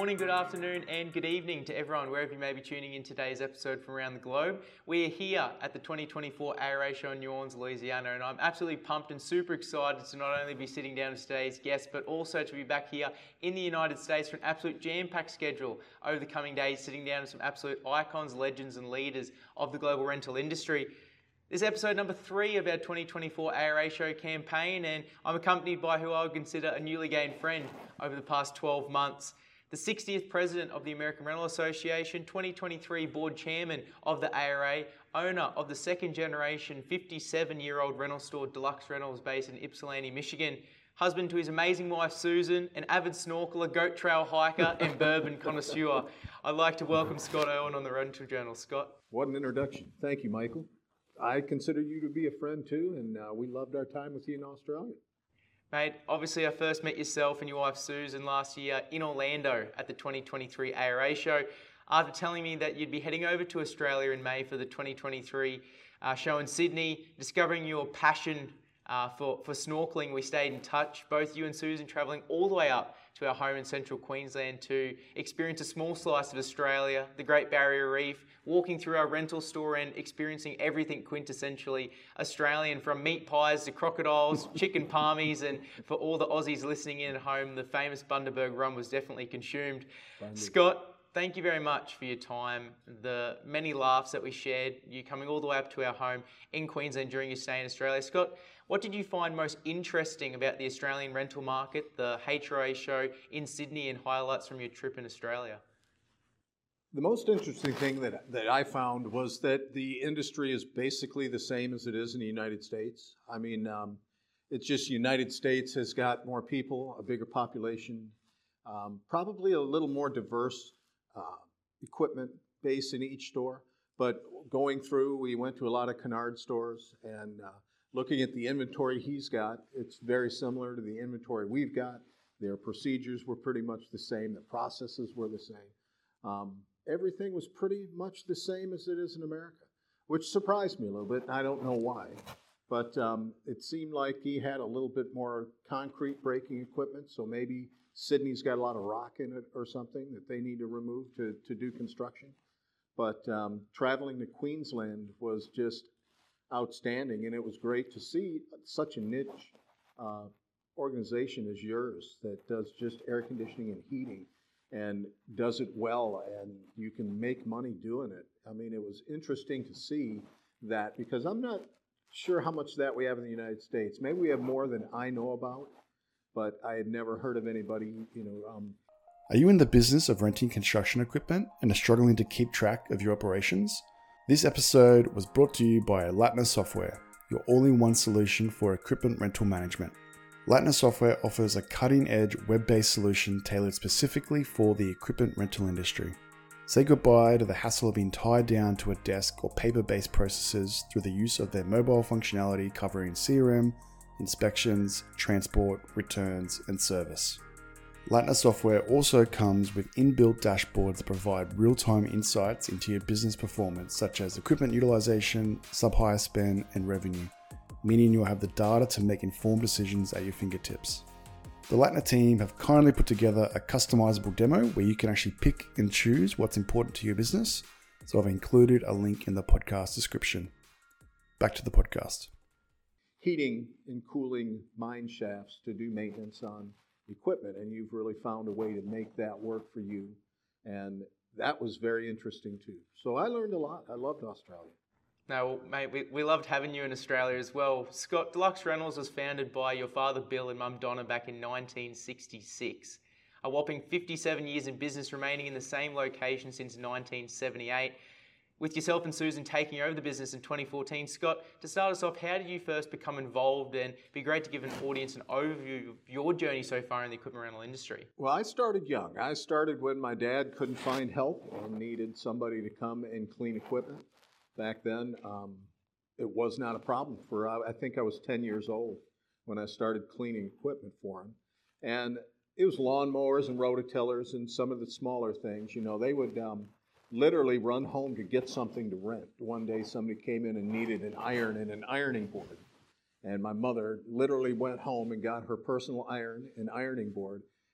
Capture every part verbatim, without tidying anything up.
morning, good afternoon, and good evening to everyone, wherever you may be tuning in today's episode from around the globe. We are here at the twenty twenty-four A R A Show in New Orleans, Louisiana, and I'm absolutely pumped and super excited to not only be sitting down with today's guest, but also to be back here in the United States for an absolute jam-packed schedule over the coming days, sitting down with some absolute icons, legends, and leaders of the global rental industry. This is episode number three of our twenty twenty-four A R A Show campaign, and I'm accompanied by who I would consider a newly gained friend over the past twelve months. The sixtieth President of the American Rental Association, twenty twenty-three Board Chairman of the A R A, owner of the second generation fifty-seven-year-old rental store Deluxe Rentals based in Ypsilanti, Michigan, husband to his amazing wife Susan, an avid snorkeler, goat trail hiker, and bourbon connoisseur. I'd like to welcome Scott Irwin on the Rental Journal. Scott. What an introduction. Thank you, Michael. I consider you to be a friend too, and uh, we loved our time with you in Australia. Mate, obviously I first met yourself and your wife Susan last year in Orlando at the twenty twenty-three A R A Show. After telling me that you'd be heading over to Australia in May for the twenty twenty-three uh, show in Sydney, discovering your passion uh, for, for snorkeling, we stayed in touch, both you and Susan travelling all the way up to our home in central Queensland to experience a small slice of Australia, the Great Barrier Reef, walking through our rental store and experiencing everything quintessentially Australian, from meat pies to crocodiles, chicken palmies, and for all the Aussies listening in at home, the famous Bundaberg rum was definitely consumed. Bundy. Scott, thank you very much for your time, the many laughs that we shared, you coming all the way up to our home in Queensland during your stay in Australia. Scott, what did you find most interesting about the Australian rental market, the H R A show in Sydney, and highlights from your trip in Australia? The most interesting thing that, that I found was that the industry is basically the same as it is in the United States. I mean, um, it's just the United States has got more people, a bigger population, um, probably a little more diverse uh, equipment base in each store. But going through, we went to a lot of Kennard stores, and uh, looking at the inventory he's got, it's very similar to the inventory we've got. Their procedures were pretty much the same. The processes were the same. Um, everything was pretty much the same as it is in America, which surprised me a little bit, and I don't know why. But um, it seemed like he had a little bit more concrete breaking equipment, so maybe Sydney's got a lot of rock in it or something that they need to remove to, to do construction. But um, traveling to Queensland was just outstanding, and it was great to see such a niche uh, organization as yours that does just air conditioning and heating and does it well, and you can make money doing it. I mean, it was interesting to see that, because I'm not sure how much that we have in the United States. Maybe we have more than I know about, but I had never heard of anybody, you know. Um, Are you in the business of renting construction equipment and are struggling to keep track of your operations? This episode was brought to you by Latna Software, your all-in-one solution for equipment rental management. Latna Software offers a cutting-edge web-based solution tailored specifically for the equipment rental industry. Say goodbye to the hassle of being tied down to a desk or paper-based processes through the use of their mobile functionality covering C R M, inspections, transport, returns, and service. Latna Software also comes with inbuilt dashboards that provide real-time insights into your business performance, such as equipment utilization, sub-hire spend, and revenue, meaning you'll have the data to make informed decisions at your fingertips. The Latna team have kindly put together a customizable demo where you can actually pick and choose what's important to your business, so I've included a link in the podcast description. Back to the podcast. Heating and cooling mine shafts to do maintenance on equipment, and you've really found a way to make that work for you, and that was very interesting too. So I learned a lot. I loved Australia. No, well, mate, we, we loved having you in Australia as well. Scott, Deluxe Rentals was founded by your father Bill and mum Donna back in nineteen sixty-six. A whopping fifty-seven years in business, remaining in the same location since nineteen seventy-eight. With yourself and Susan taking over the business in twenty fourteen, Scott, to start us off, how did you first become involved? And it'd be great to give an audience an overview of your journey so far in the equipment rental industry. Well, I started young. I started when my dad couldn't find help and needed somebody to come and clean equipment. Back then, um, it was not a problem for, I think I was ten years old when I started cleaning equipment for him. And it was lawnmowers and rototillers and some of the smaller things. You know, they would um, literally run home to get something to rent. One day somebody came in and needed an iron and an ironing board. And my mother literally went home and got her personal iron and ironing board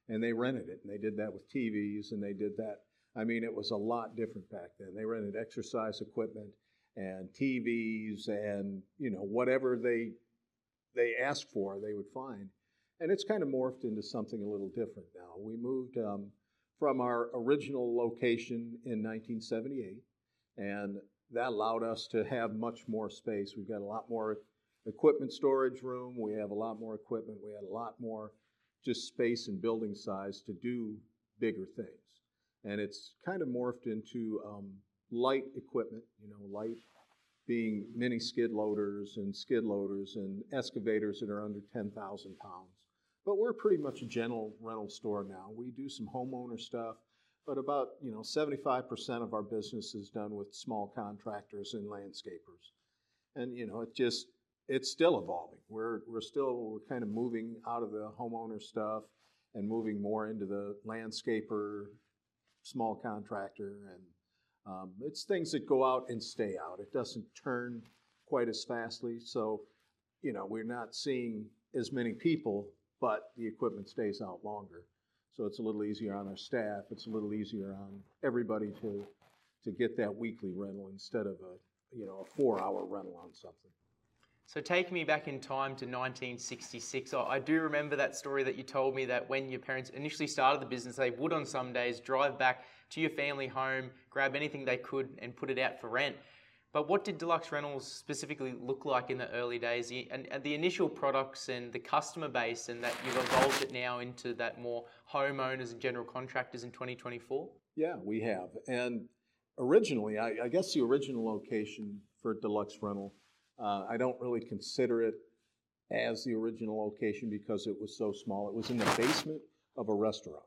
and they rented it. And they did that with T Vs, and they did that. I mean, it was a lot different back then. They rented exercise equipment and T Vs and, you know, whatever they they asked for, they would find. And it's kind of morphed into something a little different now. We moved um, from our original location in nineteen seventy-eight, and that allowed us to have much more space. We've got a lot more equipment storage room. We have a lot more equipment. We had a lot more just space and building size to do bigger things. And it's kind of morphed into um, light equipment, you know, light being mini skid loaders and skid loaders and excavators that are under ten thousand pounds. But we're pretty much a general rental store now. We do some homeowner stuff, but about, you know, seventy-five percent of our business is done with small contractors and landscapers. And, you know, it just, it's still evolving. We're, we're still, we're kind of moving out of the homeowner stuff and moving more into the landscaper, small contractor, and um, it's things that go out and stay out. It doesn't turn quite as fastly, so, you know, we're not seeing as many people, but the equipment stays out longer. So it's a little easier on our staff. It's a little easier on everybody to to get that weekly rental instead of a, you know, a four-hour rental on something. So take me back in time to nineteen sixty-six. I do remember that story that you told me, that when your parents initially started the business, they would on some days drive back to your family home, grab anything they could and put it out for rent. But what did Deluxe Rentals specifically look like in the early days, and, and the initial products and the customer base, and that you've evolved it now into that more homeowners and general contractors in twenty twenty-four? Yeah, we have. And originally, I, I guess the original location for Deluxe Rental, uh, I don't really consider it as the original location because it was so small. It was in the basement of a restaurant.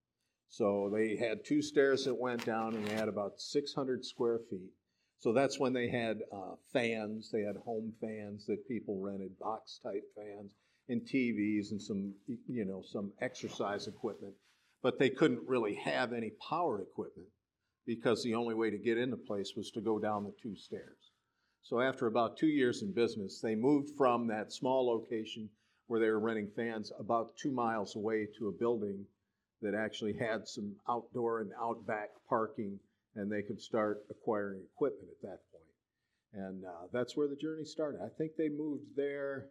So they had two stairs that went down, and they had about six hundred square feet. So that's when they had uh, fans. They had home fans that people rented, box-type fans, and T Vs and some, you know, some exercise equipment. But they couldn't really have any power equipment because the only way to get into place was to go down the two stairs. So after about two years in business, they moved from that small location where they were renting fans about two miles away to a building that actually had some outdoor and outback parking, and they could start acquiring equipment at that point. And uh, that's where the journey started. I think they moved there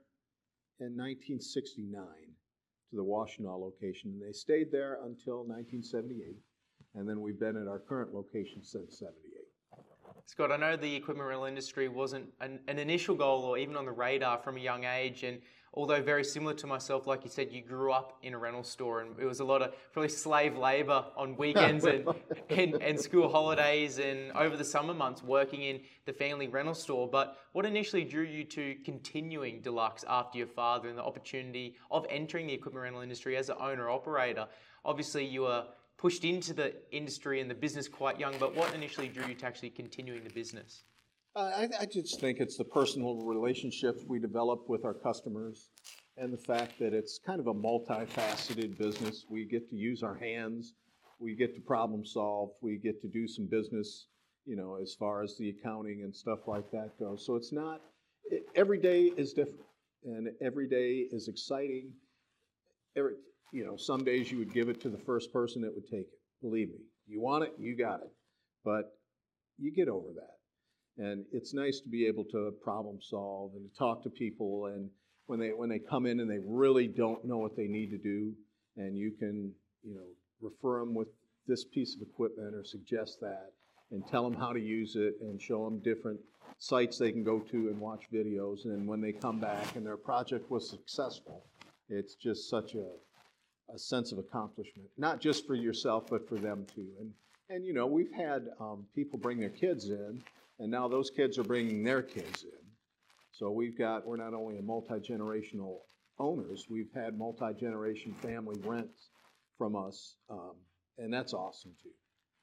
in nineteen sixty-nine to the Washtenaw location, and they stayed there until nineteen seventy-eight, and then we've been at our current location since seventy-eight. Scott, I know the equipment rental industry wasn't an, an initial goal or even on the radar from a young age, and although very similar to myself, like you said, you grew up in a rental store, and it was a lot of probably slave labor on weekends and, and, and school holidays and over the summer months working in the family rental store. But what initially drew you to continuing Deluxe after your father and the opportunity of entering the equipment rental industry as an owner-operator? Obviously, you were pushed into the industry and the business quite young, but what initially drew you to actually continuing the business? Uh, I, I just think it's the personal relationships we develop with our customers and the fact that it's kind of a multifaceted business. We get to use our hands, we get to problem solve, we get to do some business, you know, as far as the accounting and stuff like that goes. So it's not, it, every day is different and every day is exciting. Every, you know, some days you would give it to the first person that would take it. Believe me, you want it, you got it. But you get over that. And it's nice to be able to problem solve and to talk to people, and when they when they come in and they really don't know what they need to do, and you can, you know, refer them with this piece of equipment or suggest that and tell them how to use it and show them different sites they can go to and watch videos, and when they come back and their project was successful, it's just such a a sense of accomplishment, not just for yourself but for them too. And and you know, we've had um, people bring their kids in, and now those kids are bringing their kids in. So we've got, we're not only a multi-generational owners, we've had multi-generation family rents from us, um, and that's awesome too.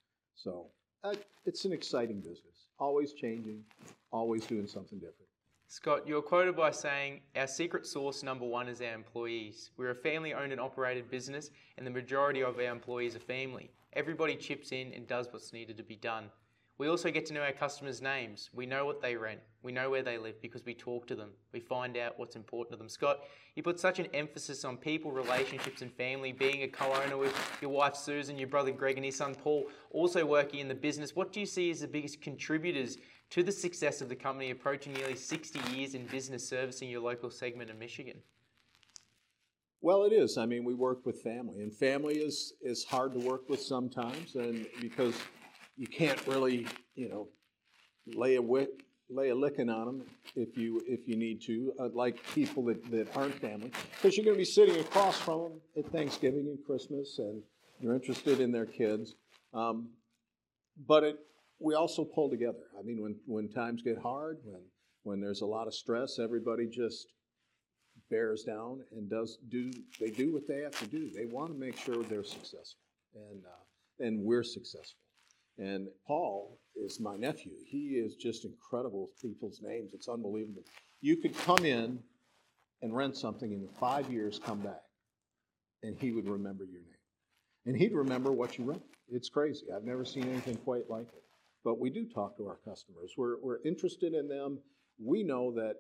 So uh, it's an exciting business, always changing, always doing something different. Scott, you're quoted by saying, "Our secret sauce number one is our employees. We're a family-owned and operated business, and the majority of our employees are family. Everybody chips in and does what's needed to be done. We also get to know our customers' names. We know what they rent. We know where they live because we talk to them. We find out what's important to them. Scott, you put such an emphasis on people, relationships and family, being a co-owner with your wife Susan, your brother Greg and his son Paul, also working in the business. What do you see as the biggest contributors to the success of the company approaching nearly sixty years in business servicing your local segment of Michigan? Well, it is. I mean, we work with family, and family is, is hard to work with sometimes, and because you can't really, you know, lay a wick, lay a licking on them if you if you need to, uh, like people that, that aren't family, because you're going to be sitting across from them at Thanksgiving and Christmas, and you're interested in their kids. Um, but it, we also pull together. I mean, when when times get hard, when when there's a lot of stress, everybody just bears down and does do they do what they have to do. They want to make sure they're successful, and uh, and we're successful. And Paul is my nephew. He is just incredible with people's names. It's unbelievable. You could come in and rent something, and in five years come back, and he would remember your name, and he'd remember what you rent. It's crazy. I've never seen anything quite like it. But we do talk to our customers. We're we're interested in them. We know that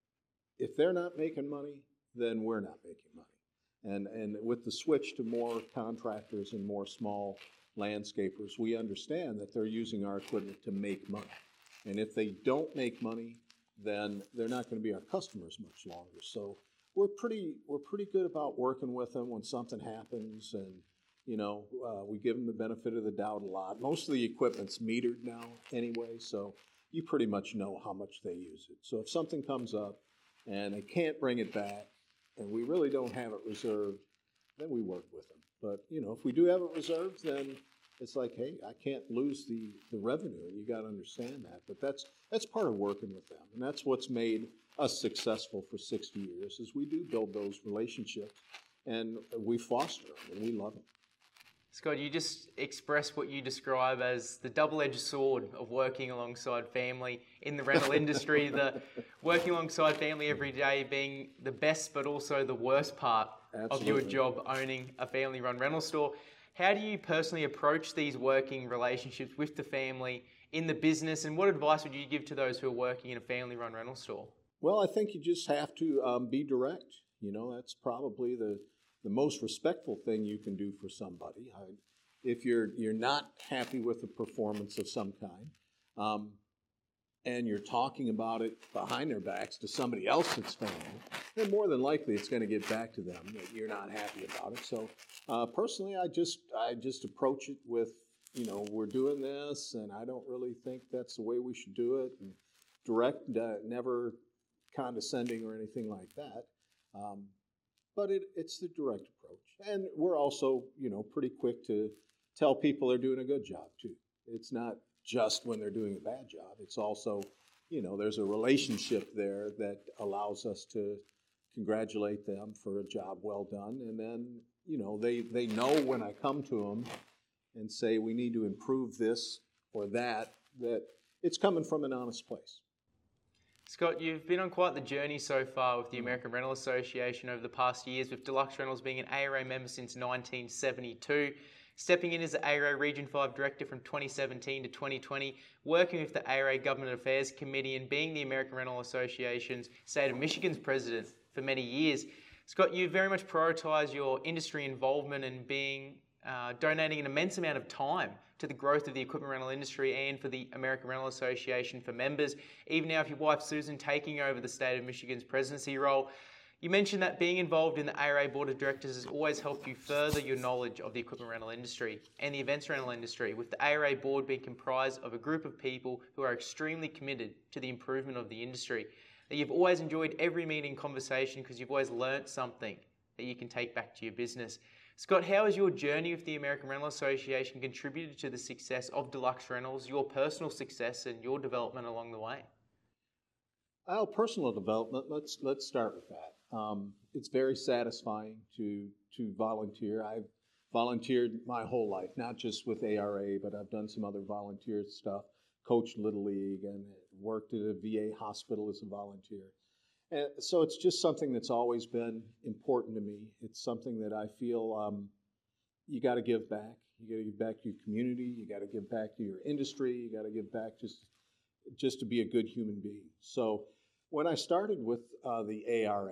if they're not making money, then we're not making money. And and with the switch to more contractors and more small landscapers, we understand that they're using our equipment to make money. And if they don't make money, then they're not going to be our customers much longer. So we're pretty we're pretty good about working with them when something happens, and you know uh, we give them the benefit of the doubt a lot. Most of the equipment's metered now anyway, so you pretty much know how much they use it. So if something comes up and they can't bring it back, and we really don't have it reserved, then we work with them. But, you know, if we do have it reserved, then it's like, hey, I can't lose the, the revenue, and you got to understand that. But that's that's part of working with them, and that's what's made us successful for sixty years, is we do build those relationships, and we foster them, and we love them. Scott, you just expressed what you describe as the double-edged sword of working alongside family in the rental industry, the working alongside family every day being the best but also the worst part Absolutely. Of your job owning a family-run rental store. How do you personally approach these working relationships with the family in the business, and what advice would you give to those who are working in a family-run rental store? Well, I think you just have to um, be direct. You know, that's probably the the most respectful thing you can do for somebody. I, if you're you're not happy with the performance of some kind, um, and you're talking about it behind their backs to somebody else that's family, then more than likely it's going to get back to them that you're not happy about it. So uh, personally, I just I just approach it with, you know, we're doing this, and I don't really think that's the way we should do it. And direct, uh, never condescending or anything like that. Um, But it, it's the direct approach. And we're also, you know, pretty quick to tell people they're doing a good job, too. It's not just when they're doing a bad job. It's also, you know, there's a relationship there that allows us to congratulate them for a job well done. And then, you know, they, they know when I come to them and say we need to improve this or that, that it's coming from an honest place. Scott, you've been on quite the journey so far with the American Rental Association over the past years, with Deluxe Rentals being an A R A member since nineteen seventy-two, stepping in as the A R A Region five Director from twenty seventeen to twenty twenty, working with the A R A Government Affairs Committee, and being the American Rental Association's State of Michigan's President for many years. Scott, you very much prioritise your industry involvement and being uh, donating an immense amount of time to the growth of the equipment rental industry and for the American Rental Association for members. Even now, with your wife Susan taking over the State of Michigan's presidency role, you mentioned that being involved in the A R A Board of Directors has always helped you further your knowledge of the equipment rental industry and the events rental industry, with the A R A Board being comprised of a group of people who are extremely committed to the improvement of the industry. That you've always enjoyed every meeting conversation because you've always learnt something that you can take back to your business. Scott, how has your journey with the American Rental Association contributed to the success of Deluxe Rentals, your personal success and your development along the way? Well, personal development, let's let's start with that. Um, it's very satisfying to to volunteer. I've volunteered my whole life, not just with A R A, but I've done some other volunteer stuff, coached Little League, and worked at a V A hospital as a volunteer. And so it's just something that's always been important to me. It's something that I feel um, you got to give back. You got to give back to your community. You got to give back to your industry. You got to give back just, just to be a good human being. So when I started with uh, the A R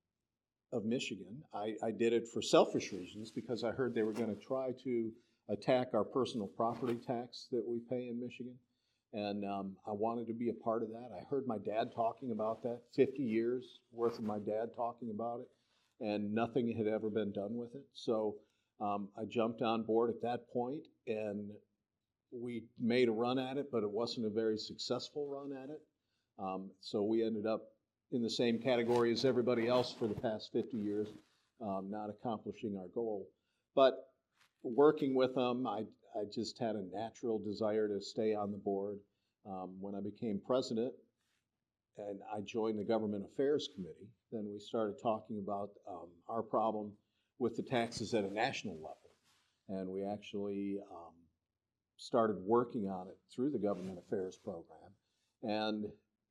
A of Michigan, I, I did it for selfish reasons because I heard they were going to try to attack our personal property tax that we pay in Michigan. And um, I wanted to be a part of that. I heard my dad talking about that, fifty years worth of my dad talking about it, and nothing had ever been done with it. So um, I jumped on board at that point, and we made a run at it, but it wasn't a very successful run at it. Um, so we ended up in the same category as everybody else for the past fifty years, um, not accomplishing our goal. But working with them, I, I just had a natural desire to stay on the board. Um, when I became president and I joined the Government Affairs Committee, then we started talking about um, our problem with the taxes at a national level. And we actually um, started working on it through the Government Affairs Program. And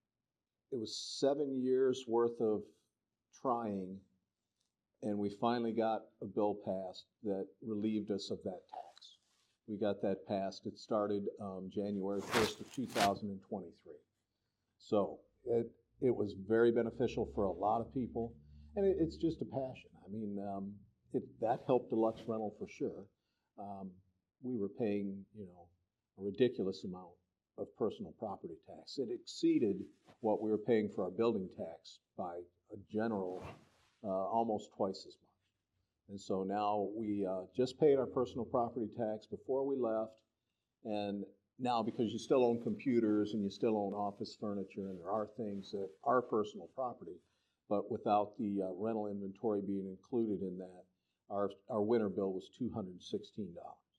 it was seven years worth of trying, and we finally got a bill passed that relieved us of that tax. We got that passed. It started um, January first of two thousand twenty-three. So it, it was very beneficial for a lot of people, and it, it's just a passion. I mean, um, it, that helped deluxe rental for sure. Um, we were paying, you know, a ridiculous amount of personal property tax. It exceeded what we were paying for our building tax by a general uh, almost twice as much. And so now we uh, just paid our personal property tax before we left, and now because you still own computers and you still own office furniture, and there are things that are personal property, but without the uh, rental inventory being included in that, our, our winter bill was two hundred sixteen dollars.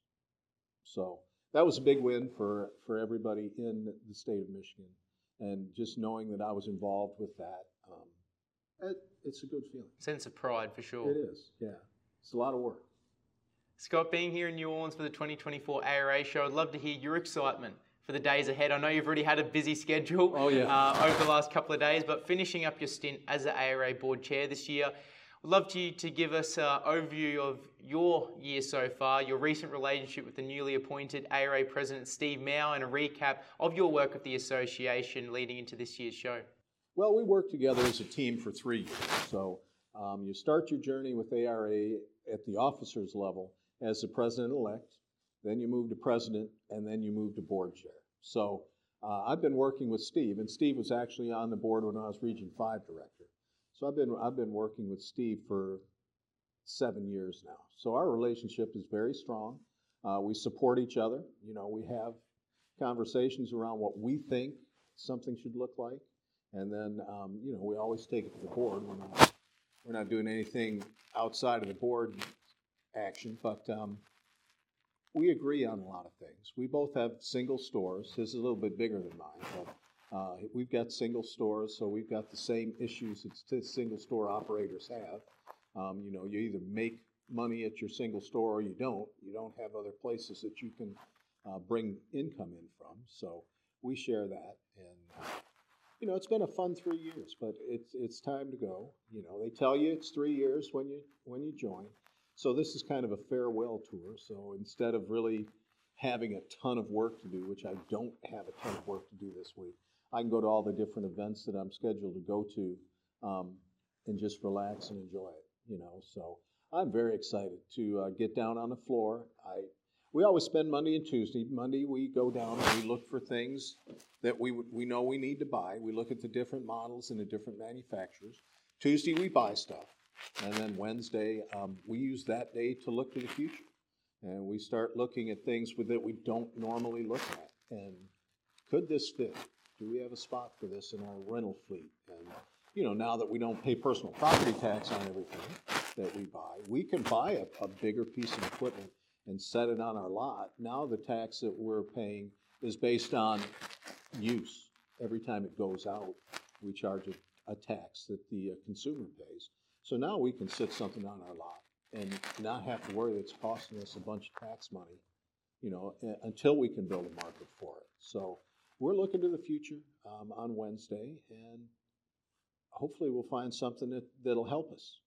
So that was a big win for, for everybody in the state of Michigan. And just knowing that I was involved with that, um, it, it's a good feeling. Sense of pride for sure. It is, yeah. It's a lot of work. Scott, being here in New Orleans for the twenty twenty-four A R A show, I'd love to hear your excitement for the days ahead. I know you've already had a busy schedule oh, yeah. uh, over the last couple of days, but finishing up your stint as the A R A board chair this year, I'd love you to give us an overview of your year so far, your recent relationship with the newly appointed A R A President Steve Mao, and a recap of your work with the association leading into this year's show. Well, we worked together as a team for three years. So um, you start your journey with A R A at the officers level as the president-elect, then you move to president, and then you move to board chair. So uh, I've been working with Steve, and Steve was actually on the board when I was Region five director. So I've been, I've been working with Steve for seven years now. So our relationship is very strong. Uh, we support each other. You know, we have conversations around what we think something should look like. And then, um, you know, we always take it to the board. We're not, we're not doing anything outside of the board action, but um, we agree on a lot of things. We both have single stores. His is a little bit bigger than mine, but uh, we've got single stores, so we've got the same issues that single store operators have. Um, you know, you either make money at your single store or you don't. You don't have other places that you can uh, bring income in from. So we share that, and uh, you know, it's been a fun three years, but it's it's time to go. You know, they tell you it's three years when you when you join. So this is kind of a farewell tour. So instead of really having a ton of work to do, which I don't have a ton of work to do this week, I can go to all the different events that I'm scheduled to go to um, and just relax and enjoy it. You know, so I'm very excited to uh, get down on the floor. I we always spend Monday and Tuesday. Monday we go down and we look for things that we we know we need to buy. We look at the different models and the different manufacturers. Tuesday we buy stuff, and then Wednesday um, we use that day to look to the future, and we start looking at things with that we don't normally look at. And could this fit? Do we have a spot for this in our rental fleet? And you know, now that we don't pay personal property tax on everything that we buy, we can buy a, a bigger piece of equipment and set it on our lot. Now the tax that we're paying is based on use. Every time it goes out, we charge a, a tax that the uh, consumer pays. So now we can sit something on our lot and not have to worry that it's costing us a bunch of tax money, you know, a- until we can build a market for it. So we're looking to the future um, on Wednesday, and hopefully we'll find something that, that'll help us.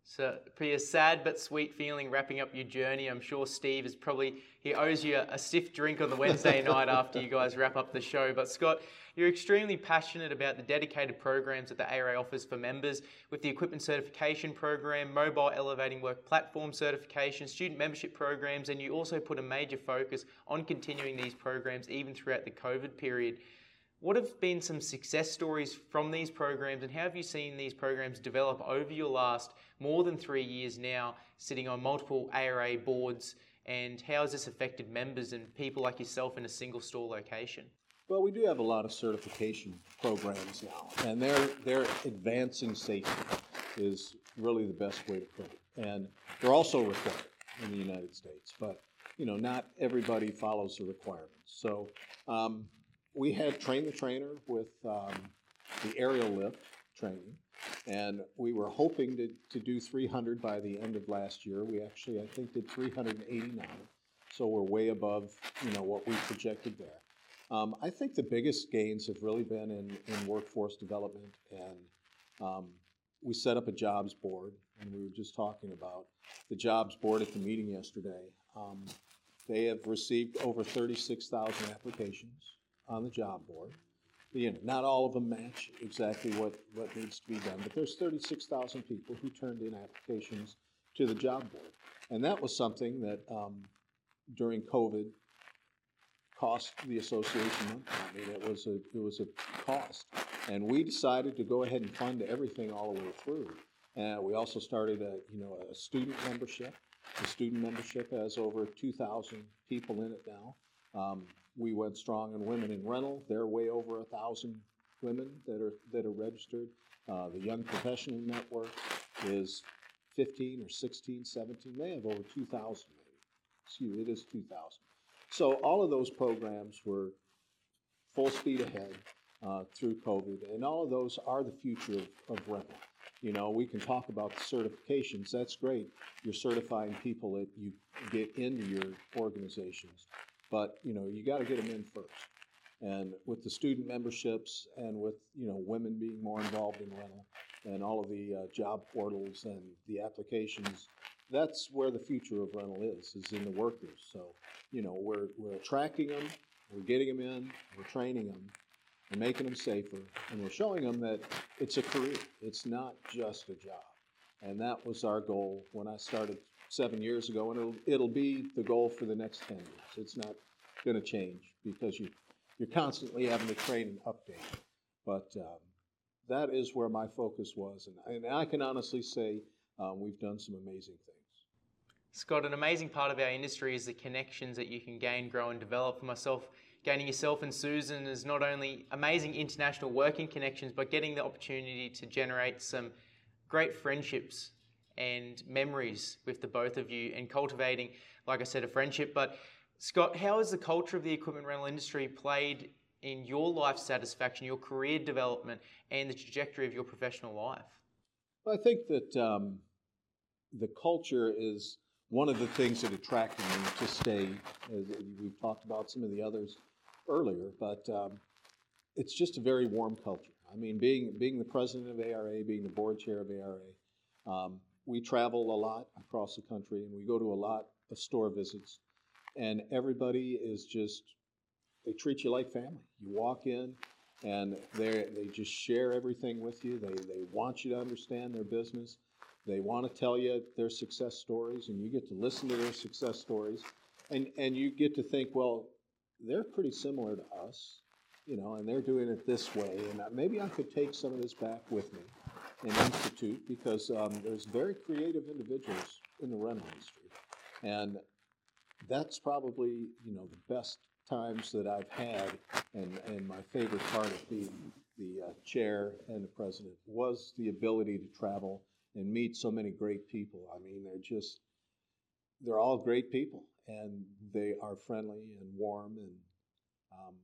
So pretty a sad but sweet feeling wrapping up your journey. I'm sure Steve is probably, he owes you a, a stiff drink on the Wednesday night after you guys wrap up the show. But Scott, you're extremely passionate about the dedicated programs that the A R A offers for members with the Equipment Certification Program, Mobile Elevating Work Platform Certification, student membership programs, and you also put a major focus on continuing these programs even throughout the COVID period. What have been some success stories from these programs, and how have you seen these programs develop over your last more than three years now, sitting on multiple A R A boards, and how has this affected members and people like yourself in a single store location? Well, we do have a lot of certification programs now, and they're, they're advancing safety is really the best way to put it. And they're also required in the United States, but you know, not everybody follows the requirements. So um, we had Train the Trainer with um, the aerial lift training, and we were hoping to, to do three hundred by the end of last year. We actually, I think, did three hundred eighty-nine, so we're way above, you know, what we projected there. Um, I think the biggest gains have really been in, in workforce development, and um, we set up a jobs board, and we were just talking about the jobs board at the meeting yesterday. Um, they have received over thirty-six thousand applications on the job board. You know, not all of them match exactly what, what needs to be done, but there's thirty-six thousand people who turned in applications to the job board. And that was something that um, during COVID cost the association money. I mean, it was a it was a cost, and we decided to go ahead and fund everything all the way through. And we also started a you know a student membership. The student membership has over two thousand people in it now. Um, we went strong in women in rental. They're way over a thousand women that are that are registered. Uh, the Young Professional Network is fifteen or sixteen, seventeen. They have over two thousand maybe. Excuse me, it is two thousand. So all of those programs were full speed ahead uh, through COVID, and all of those are the future of, of rental. You know, we can talk about the certifications. That's great. You're certifying people that you get into your organizations, but you know, you got to get them in first. And with the student memberships, and with you know women being more involved in rental, and all of the uh, job portals and the applications, that's where the future of rental is, is in the workers. So, you know, we're, we're attracting them, we're getting them in, we're training them, we're making them safer, and we're showing them that it's a career. It's not just a job. And that was our goal when I started seven years ago, and it'll, it'll be the goal for the next ten years. It's not going to change because you, you're constantly having to train and update. But um, that is where my focus was, and, and I can honestly say um, we've done some amazing things. Scott, an amazing part of our industry is the connections that you can gain, grow, and develop. For myself, gaining yourself and Susan is not only amazing international working connections, but getting the opportunity to generate some great friendships and memories with the both of you, and cultivating, like I said, a friendship. But Scott, how has the culture of the equipment rental industry played in your life satisfaction, your career development, and the trajectory of your professional life? Well, I think that um, the culture is one of the things that attracted me to stay. We've talked about some of the others earlier, but um, it's just a very warm culture. I mean, being being the president of A R A, being the board chair of A R A, um, we travel a lot across the country, and we go to a lot of store visits, and everybody is just, they treat you like family. You walk in, and they they just share everything with you. They they want you to understand their business. They want to tell you their success stories, and you get to listen to their success stories, and and you get to think, well, they're pretty similar to us, you know, and they're doing it this way, and maybe I could take some of this back with me and institute, because um, there's very creative individuals in the rental industry, and that's probably, you know, the best times that I've had, and, and my favorite part of being the uh, chair and the president was the ability to travel and meet so many great people. I mean, they're just, they're all great people, and they are friendly and warm, and um,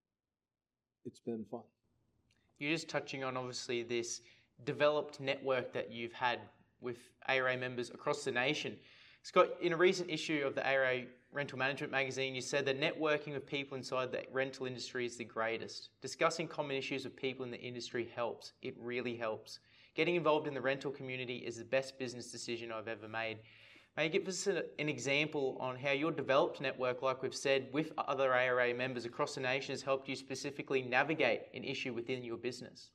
it's been fun. You're just touching on, obviously, this developed network that you've had with A R A members across the nation. Scott, in a recent issue of the A R A Rental Management magazine, you said that networking with people inside the rental industry is the greatest. Discussing common issues with people in the industry helps. It really helps. Getting involved in the rental community is the best business decision I've ever made. May you give us an example on how your developed network, like we've said, with other A R A members across the nation has helped you specifically navigate an issue within your business?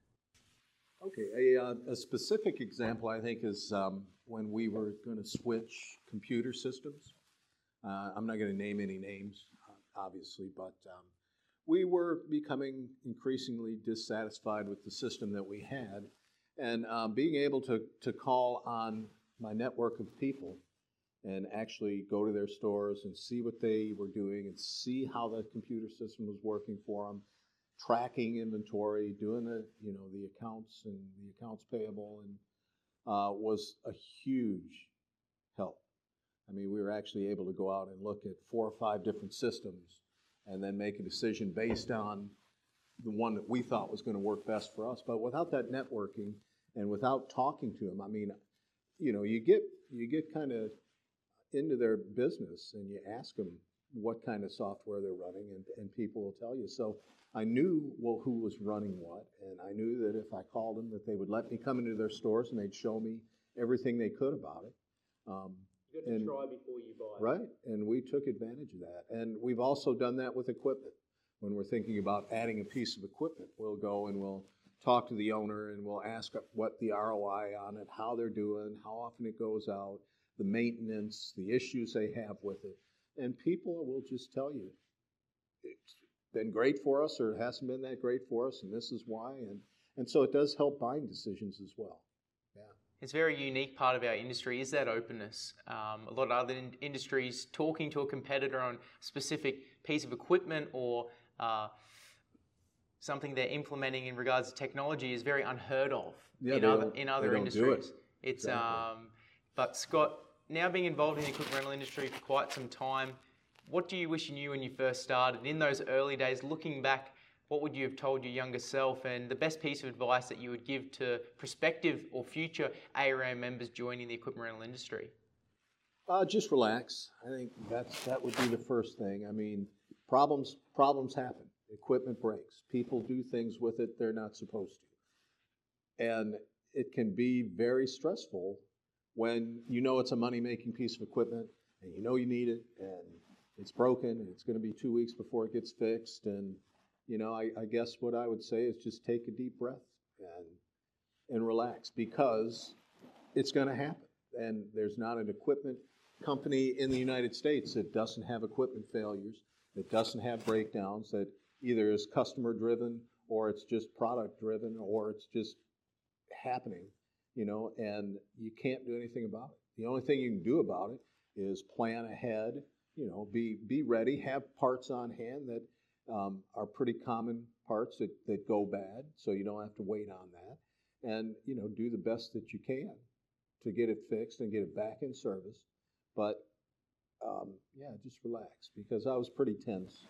Okay, a, uh, a specific example I think is um, when we were going to switch computer systems. Uh, I'm not going to name any names, uh, obviously, but um, we were becoming increasingly dissatisfied with the system that we had. And um, being able to, to call on my network of people and actually go to their stores and see what they were doing and see how the computer system was working for them, tracking inventory, doing the, you know, the accounts and the accounts payable, and uh, was a huge help. I mean, we were actually able to go out and look at four or five different systems and then make a decision based on the one that we thought was going to work best for us. But without that networking and without talking to them, I mean, you know, you get you get kind of into their business and you ask them what kind of software they're running, and, and people will tell you. So I knew, well, who was running what, and I knew that if I called them, that they would let me come into their stores and they'd show me everything they could about it. Um, You got to and, try before you buy. Right, and we took advantage of that. And we've also done that with equipment. When we're thinking about adding a piece of equipment, we'll go and we'll talk to the owner and we'll ask what the R O I on it, how they're doing, how often it goes out, the maintenance, the issues they have with it. And people will just tell you, it's been great for us or it hasn't been that great for us, and this is why. And, and so it does help buying decisions as well. Yeah. It's a very unique part of our industry is that openness. Um, a lot of other in- industries, talking to a competitor on a specific piece of equipment or uh, something they're implementing in regards to technology is very unheard of Yeah, in they other don't- in they other don't do industries. it. It's Exactly. um, but Scott, now being involved in the equipment rental industry for quite some time, what do you wish you knew when you first started? In those early days, looking back, what would you have told your younger self, and the best piece of advice that you would give to prospective or future A R A members joining the equipment rental industry? Uh, just relax. I think that's that would be the first thing. I mean, problems problems happen. Equipment breaks. People do things with it they're not supposed to, and it can be very stressful when you know it's a money-making piece of equipment and you know you need it and it's broken and it's going to be two weeks before it gets fixed. And you know, I, I guess what I would say is just take a deep breath and and relax, because it's going to happen. And there's not an equipment company in the United States that doesn't have equipment failures, that doesn't have breakdowns, that either is customer driven or it's just product driven or it's just happening, you know, and you can't do anything about it. The only thing you can do about it is plan ahead, you know, be be ready, have parts on hand that um, are pretty common parts that, that go bad, so you don't have to wait on that, and, you know, do the best that you can to get it fixed and get it back in service. But um, yeah, just relax, because I was pretty tense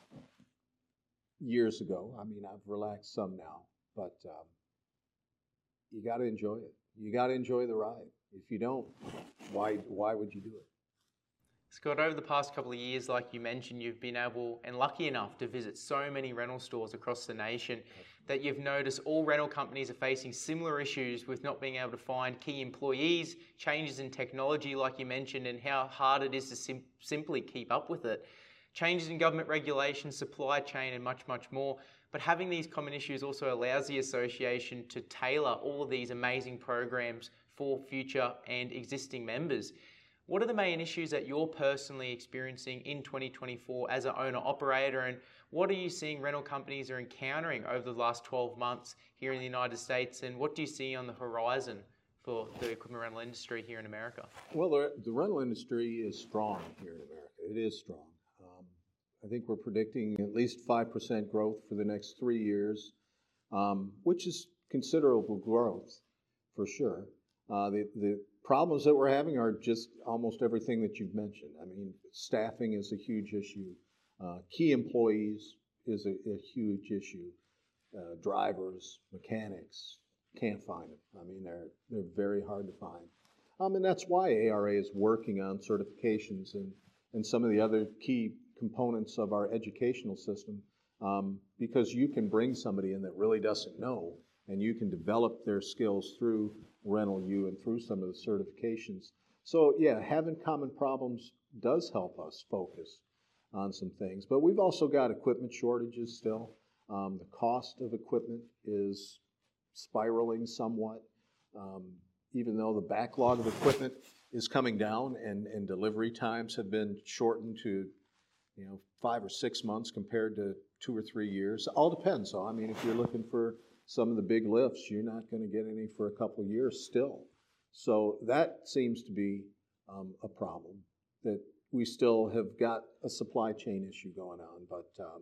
years ago. I mean, I've relaxed some now, but um, you got to enjoy it. You got to enjoy the ride. If you don't, why why would you do it? Scott, over the past couple of years, like you mentioned, you've been able and lucky enough to visit so many rental stores across the nation that you've noticed all rental companies are facing similar issues with not being able to find key employees, changes in technology, like you mentioned, and how hard it is to sim- simply keep up with it, changes in government regulations, supply chain, and much, much more. But having these common issues also allows the association to tailor all of these amazing programs for future and existing members. What are the main issues that you're personally experiencing in twenty twenty-four as an owner-operator, and what are you seeing rental companies are encountering over the last twelve months here in the United States, and what do you see on the horizon for the equipment rental industry here in America? Well, the, the rental industry is strong here in America. It is strong. Um, I think we're predicting at least five percent growth for the next three years, um, which is considerable growth for sure. Uh, the, the problems that we're having are just almost everything that you've mentioned. I mean, staffing is a huge issue. Uh, key employees is a, a huge issue. Uh, drivers, mechanics, can't find them. I mean, they're they're very hard to find. Um, and that's why A R A is working on certifications and, and some of the other key components of our educational system, um, because you can bring somebody in that really doesn't know, and you can develop their skills through Rental U and through some of the certifications. So yeah, having common problems does help us focus on some things. But we've also got equipment shortages still. Um, the cost of equipment is spiraling somewhat. Um, even though the backlog of equipment is coming down and, and delivery times have been shortened to, you know, five or six months compared to two or three years. All depends. So, I mean, if you're looking for some of the big lifts, you're not going to get any for a couple of years still. So that seems to be um, a problem, that we still have got a supply chain issue going on. But um,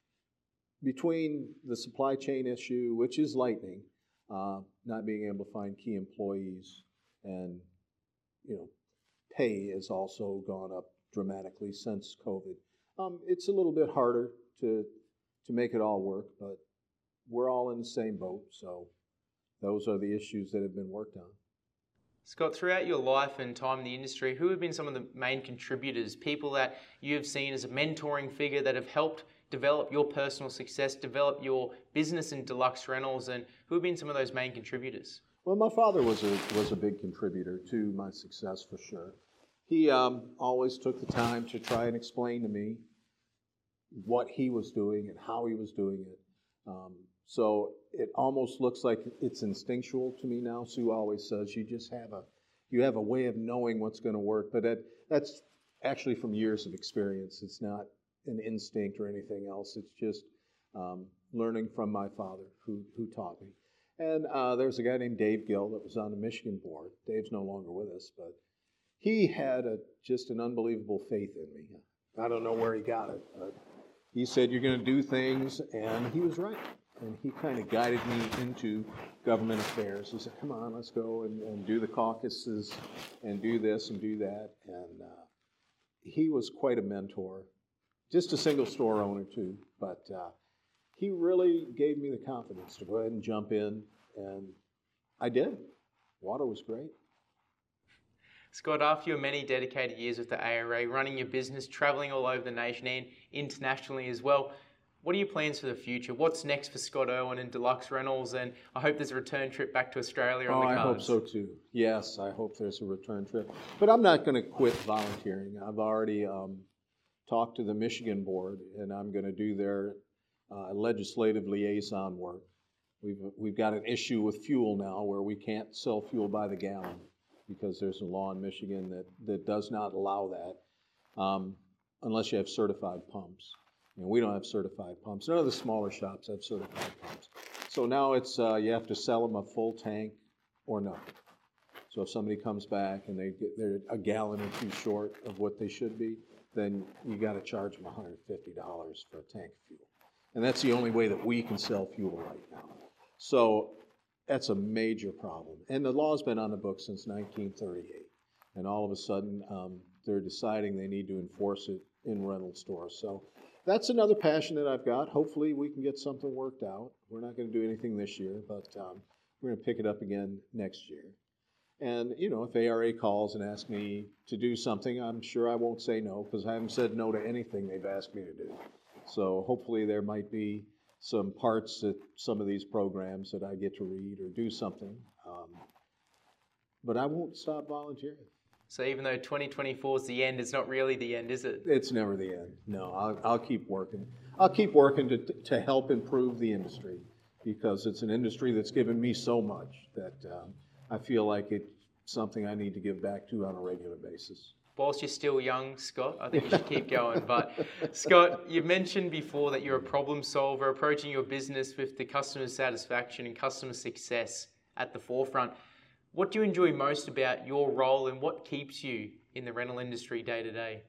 between the supply chain issue, which is lightning, uh, not being able to find key employees, and, you know, pay has also gone up dramatically since COVID. Um, it's a little bit harder to to make it all work, but we're all in the same boat, so those are the issues that have been worked on. Scott, throughout your life and time in the industry, who have been some of the main contributors, people that you have seen as a mentoring figure that have helped develop your personal success, develop your business in Deluxe Rentals, and who have been some of those main contributors? Well, my father was a was a big contributor to my success for sure. He um, always took the time to try and explain to me what he was doing and how he was doing it. Um, so it almost looks like it's instinctual to me now. Sue always says you just have a you have a way of knowing what's going to work, but that, that's actually from years of experience. It's not an instinct or anything else. It's just um, learning from my father who who taught me. And uh, there's a guy named Dave Gill that was on the Michigan board. Dave's no longer with us, but he had a, just an unbelievable faith in me. I don't know where he got it, but he said, you're going to do things, and he was right. And he kind of guided me into government affairs. He said, come on, let's go and, and do the caucuses and do this and do that. And uh, he was quite a mentor. Just a single store owner, too. But uh, he really gave me the confidence to go ahead and jump in, and I did. Water was great. Scott, after your many dedicated years with the A R A, running your business, travelling all over the nation and internationally as well, what are your plans for the future? What's next for Scott Irwin and Deluxe Rentals? And I hope there's a return trip back to Australia on oh, the cards. I hope so too. Yes, I hope there's a return trip. But I'm not going to quit volunteering. I've already um, talked to the Michigan board, and I'm going to do their uh, legislative liaison work. We've, we've got an issue with fuel now where we can't sell fuel by the gallon, because there's a law in Michigan that, that does not allow that um, unless you have certified pumps. And we don't have certified pumps. None of the smaller shops have certified pumps. So now it's uh, you have to sell them a full tank or nothing. So if somebody comes back and they get, they're a gallon or two short of what they should be, then you got to charge them one hundred fifty dollars for a tank of fuel. And that's the only way that we can sell fuel right now. So that's a major problem. And the law's been on the books since nineteen thirty-eight. And all of a sudden, um, they're deciding they need to enforce it in rental stores. So that's another passion that I've got. Hopefully we can get something worked out. We're not going to do anything this year, but um, we're going to pick it up again next year. And, you know, if A R A calls and asks me to do something, I'm sure I won't say no, because I haven't said no to anything they've asked me to do. So hopefully there might be some parts that some of these programs that I get to read or do something. Um, but I won't stop volunteering. So even though twenty twenty-four is the end, it's not really the end, is it? It's never the end. No, I'll, I'll keep working. I'll keep working to, to help improve the industry, because it's an industry that's given me so much that um, I feel like it's something I need to give back to on a regular basis. Whilst you're still young, Scott, I think you should keep going. But Scott, you mentioned before that you're a problem solver, approaching your business with the customer satisfaction and customer success at the forefront. What do you enjoy most about your role, and what keeps you in the rental industry day to day?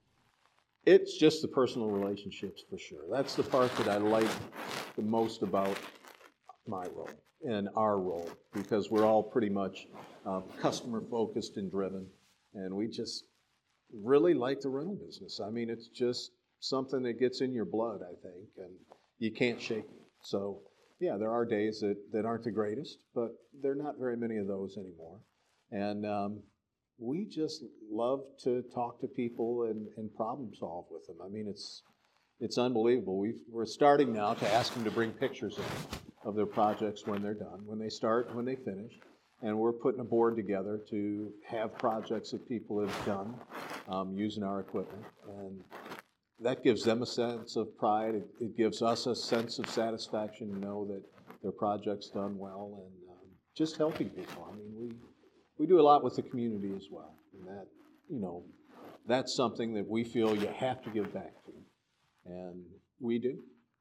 It's just the personal relationships, for sure. That's the part that I like the most about my role and our role, because we're all pretty much uh, customer focused and driven, and we just really like the rental business. I mean, it's just something that gets in your blood, I think, and you can't shake it. So yeah, there are days that, that aren't the greatest, but there are not very many of those anymore. And um, we just love to talk to people and, and problem solve with them. I mean, it's it's unbelievable. We've, we're starting now to ask them to bring pictures of, of their projects when they're done, when they start, when they finish. And we're putting a board together to have projects that people have done um, using our equipment. And that gives them a sense of pride. It, it gives us a sense of satisfaction to know that their project's done well, and um, just helping people. I mean, we we do a lot with the community as well, and that, you know, that's something that we feel you have to give back to, and we do.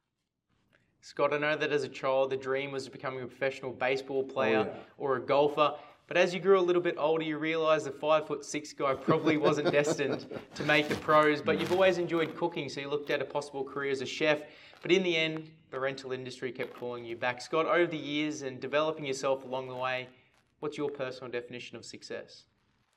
Scott, I know that as a child, the dream was becoming a professional baseball player Oh, yeah. or a golfer. But as you grew a little bit older, you realised the five foot six guy probably wasn't destined to make the pros. But you've always enjoyed cooking, so you looked at a possible career as a chef. But in the end, the rental industry kept calling you back. Scott, over the years and developing yourself along the way, what's your personal definition of success?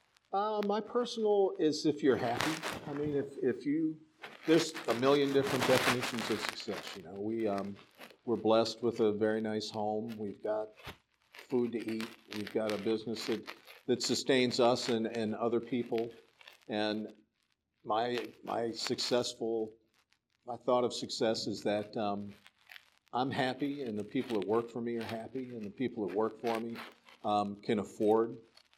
Uh, my personal is if you're happy. I mean, if, if you, there's a million different definitions of success. You know, we, um, we're blessed with a very nice home. We've got food to eat. We've got a business that, that sustains us and, and other people. And my, my successful, my thought of success is that um, I'm happy, and the people that work for me are happy, and the people that work for me um, can afford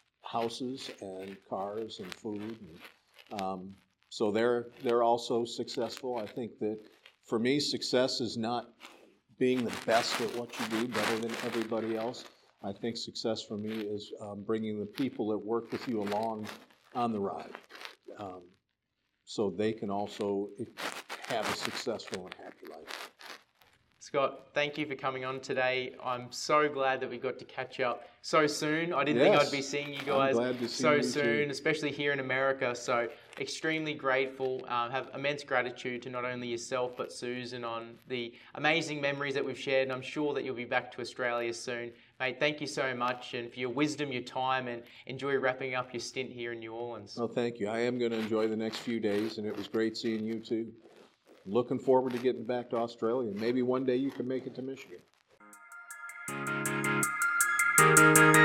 houses and cars and food, and, um, so they're they're also successful. I think that for me, success is not being the best at what you do, better than everybody else. I think success for me is um, bringing the people that work with you along on the ride, um, so they can also have a successful and happy life. Scott, thank you for coming on today. I'm so glad that we got to catch up so soon. I didn't Yes. think I'd be seeing you guys I'm glad to see so you soon, too. especially here in America. So extremely grateful. Um, have immense gratitude to not only yourself but Susan on the amazing memories that we've shared. And I'm sure that you'll be back to Australia soon. Mate, thank you so much, and for your wisdom, your time, and enjoy wrapping up your stint here in New Orleans. Well, thank you. I am going to enjoy the next few days, and it was great seeing you too. Looking forward to getting back to Australia. Maybe one day you can make it to Michigan.